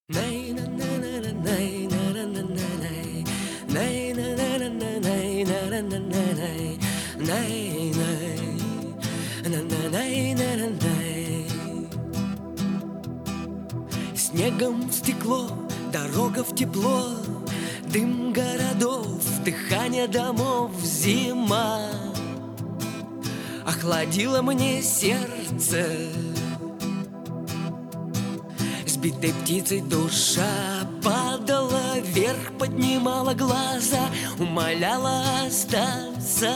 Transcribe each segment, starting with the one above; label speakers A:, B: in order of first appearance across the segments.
A: Снегом в стекло, дорога в тепло, дым городов, дыхание домов, зима охладила мне сердце. Сбитой птицей душа падала вверх, поднимала глаза, умоляла остаться.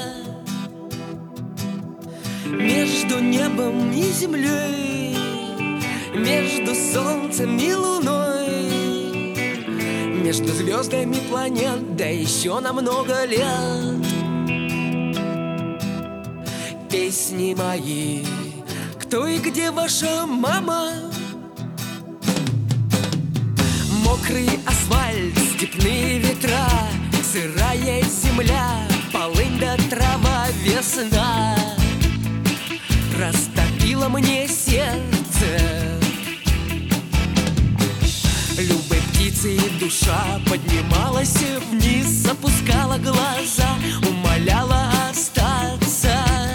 A: Между небом и землей, между солнцем и луной, между звездами планет, да еще на много лет. Песни мои, кто и где ваша мама? Мокрый асфальт, степные ветра, сырая земля, полынь да трава, весна растопила мне сердце. Любой птицей душа поднималась вниз, опускала глаза, умоляла остаться.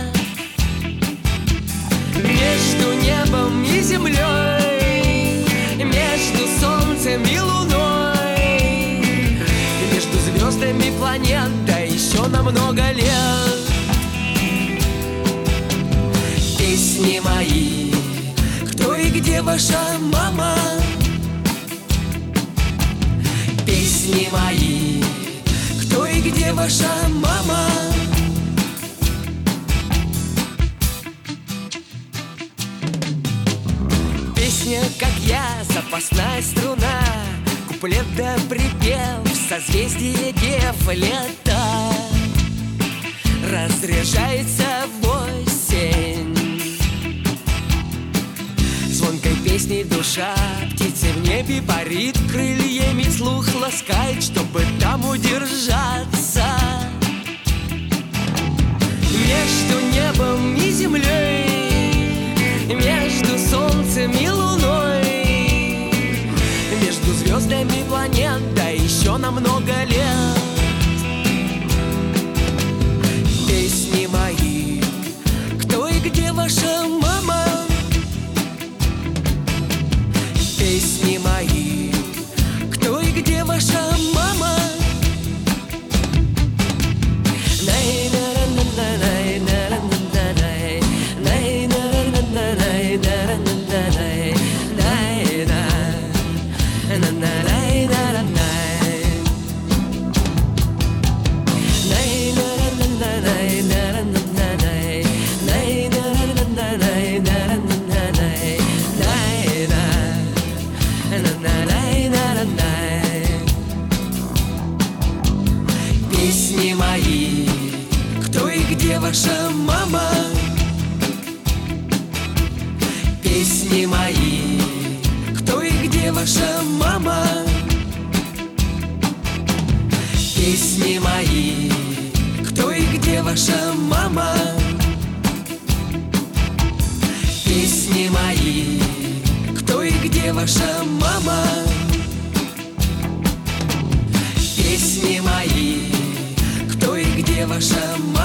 A: Между небом и землей, между солнцем и луной, между звездами планет, да еще на много лет. Песни мои, кто и где ваша мама? Песни мои, кто и где ваша мама? Песня, как я, запасная струна, куплет да припев, созвездие дев, лета разряжается в осень. Звонкой песней душа птицы в небе парит, крыльями слух ласкает, чтобы там удержаться. Между небом и землей, между солнцем и луной, между звездами планет, да еще на много лет. Песни мои, кто и где ваша мама? Песни мои, кто и где ваша мама? Песни мои, кто и где ваша мама? Песни мои, кто и где ваша мама? Песни мои, кто и где ваша мама? Песни мои, кто и где ваша мама? Песни мои, кто и где ваша мама?